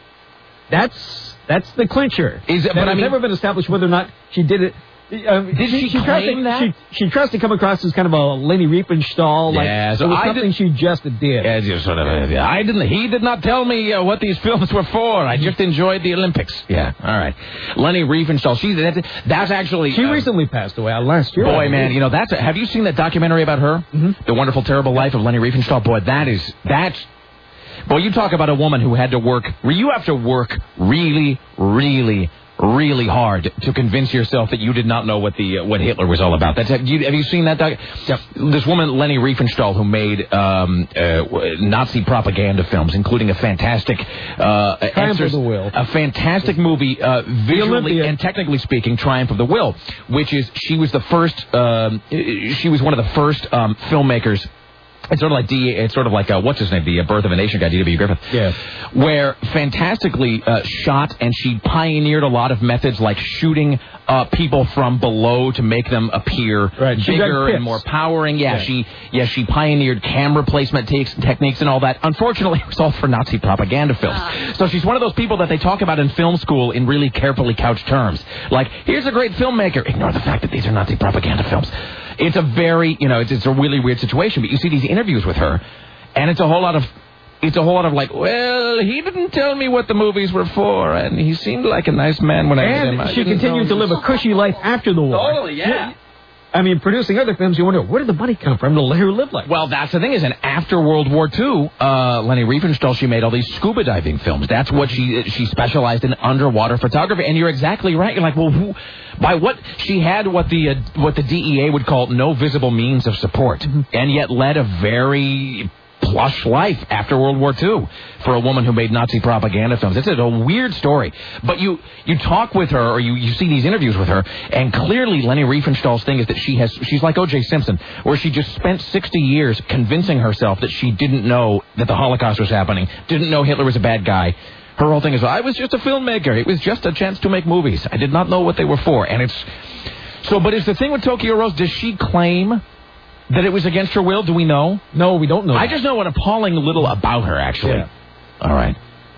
That's that's the clincher.
Is it,
that
but
has
I mean,
never been established whether or not she did it... Um,
did she, she claim
to,
that?
She, she tries to come across as kind of a Leni Riefenstahl. Like,
yeah, so
it was
I
something
did,
she just did.
Yeah, just sort of. Uh, I didn't. He did not tell me uh, what these films were for. I just enjoyed the Olympics. Yeah, all right. Leni Riefenstahl. She's that's, that's actually.
She
uh,
recently passed away last year.
Boy, man, you know that's. A, have you seen that documentary about her?
Mm-hmm.
The Wonderful, Terrible Life of Leni Riefenstahl. Boy, that is that's. Boy, you talk about a woman who had to work. You have to work really, really. really hard to convince yourself that you did not know what the uh, what Hitler was all about. That's have you, have you seen that? Doc?
Yep.
This woman, Leni Riefenstahl, who made um, uh, Nazi propaganda films, including a fantastic uh,
Triumph of the Will,
a fantastic movie, uh, visually and technically speaking, Triumph of the Will, which is she was the first. Um, she was one of the first um, filmmakers. It's sort of like D. It's sort of like uh, what's his name, the uh, Birth of a Nation guy, D W Griffith.
Yeah.
Where fantastically uh, shot, and she pioneered a lot of methods like shooting uh, people from below to make them appear
right.
bigger and more powering. Yeah, yeah, she yeah she pioneered camera placement takes, techniques and all that. Unfortunately, it was all for Nazi propaganda films. Uh. So she's one of those people that they talk about in film school in really carefully couched terms. Like, here's a great filmmaker. Ignore the fact that these are Nazi propaganda films. It's a very, you know, it's, it's a really weird situation. But you see these interviews with her, and it's a whole lot of, it's a whole lot of like, well, he didn't tell me what the movies were for, and he seemed like a nice man when I met him.
And she continued to live a cushy life after the war.
Totally, yeah.
I mean, producing other films, you wonder, where did the money come from to let her live like that?
Well, that's the thing is, and after World War Two, uh, Leni Riefenstahl, she made all these scuba diving films. That's what she she specialized in, underwater photography. And you're exactly right. You're like, well, who, by what she had what the uh, what the D E A would call no visible means of support, mm-hmm. and yet led a very plush life after World War Two for a woman who made Nazi propaganda films. It's a weird story. But you, you talk with her, or you, you see these interviews with her, and clearly Leni Riefenstahl's thing is that she has, she's like O J Simpson, where she just spent sixty years convincing herself that she didn't know that the Holocaust was happening, didn't know Hitler was a bad guy. Her whole thing is, I was just a filmmaker. It was just a chance to make movies. I did not know what they were for. And it's... So, but is the thing with Tokyo Rose, does she claim that it was against her will? Do we know?
No, we don't know.
I just know an appalling little about her, actually.
Yeah.
All right.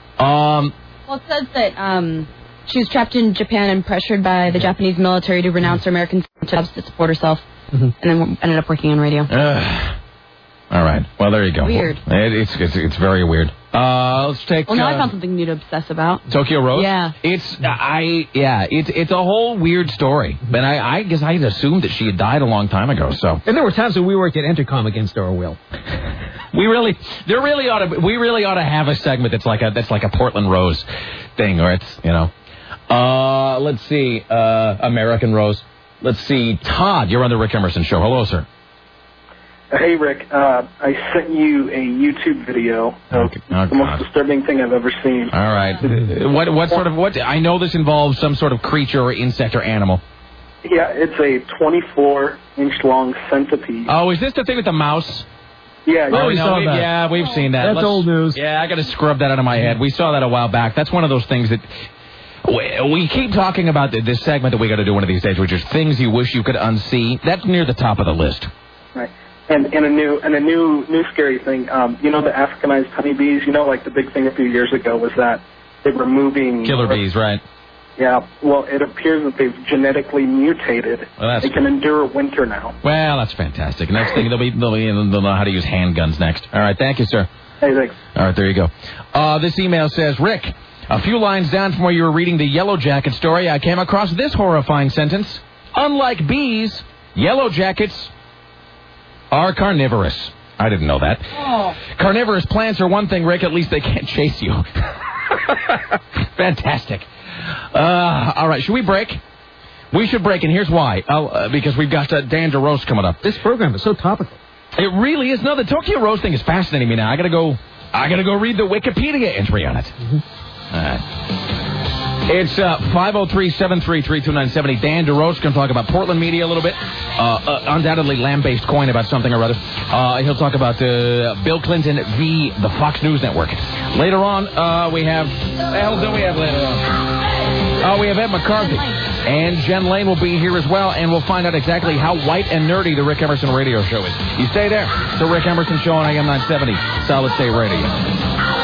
Um,
well, it says that um, she was trapped in Japan and pressured by the Japanese military to renounce her American jobs to support herself, mm-hmm. and then ended up working on radio.
Uh, all right. Well, there you go.
Weird.
It, it's, it's it's very weird. Uh, let's take.
Well, now
uh,
I found something new to obsess about.
Tokyo Rose.
Yeah.
It's I yeah. It's it's a whole weird story. But I, I guess I had assumed that she had died a long time ago. So.
And there were times when we worked at Entercom against our will.
We really, there really ought to. We really ought to have a segment that's like a that's like a Portland Rose thing, or it's you know. Uh, let's see. Uh, American Rose. Let's see. Todd, you're on the Rick Emerson Show. Hello, sir.
Hey, Rick. Uh, I sent you a YouTube video of
okay. oh,
the most disturbing thing I've ever seen.
All right. What what sort of what? I know this involves some sort of creature or insect or animal.
Yeah, it's a twenty-four inch long centipede.
Oh, is this the thing with the mouse?
Yeah,
Oh,
we
no,
saw
we,
that.
yeah, we've seen that.
That's
Let's-
old news.
Yeah, I got to scrub that out of my head. We saw that a while back. That's one of those things that we, we keep talking about. th- This segment that we got to do one of these days, which is things you wish you could unsee. That's near the top of the list.
Right. And and a new and a new new scary thing. Um, you know the Africanized honeybees. You know, like the big thing a few years ago was that they were moving
Killer bees, right?
Yeah. Well, it appears that they've genetically mutated.
Well, that's
they can endure winter now.
Well, that's fantastic. Next thing, they'll be they'll, be, they'll know how to use handguns next. All right, thank you, sir.
Hey, thanks.
All right, there you go. Uh, this email says, Rick, a few lines down from where you were reading the Yellow Jacket story, I came across this horrifying sentence. Unlike bees, Yellow Jackets are carnivorous. I didn't know that.
Oh.
Carnivorous plants are one thing, Rick. At least they can't chase you. Fantastic. Uh, all right, should we break? We should break, and here's why. Oh, uh, because we've got uh, Dan DeRose coming up.
This program is so topical.
It really is. No, the Tokyo Rose thing is fascinating me now. I gotta go. I gotta go read the Wikipedia entry on it. Mm-hmm. All right. It's uh, five oh three, seven three three, two nine seven oh. Dan DeRose going to talk about Portland media a little bit. Uh, uh, undoubtedly lamb-based coin about something or other. Uh, he'll talk about uh, Bill Clinton v. the Fox News Network. Later on, uh, we have... What the hell do we have later on? Oh, we have Ed McCarthy. And Jen Lane will be here as well, and we'll find out exactly how white and nerdy the Rick Emerson radio show is. You stay there. The Rick Emerson Show on A M nine seventy, Solid State Radio.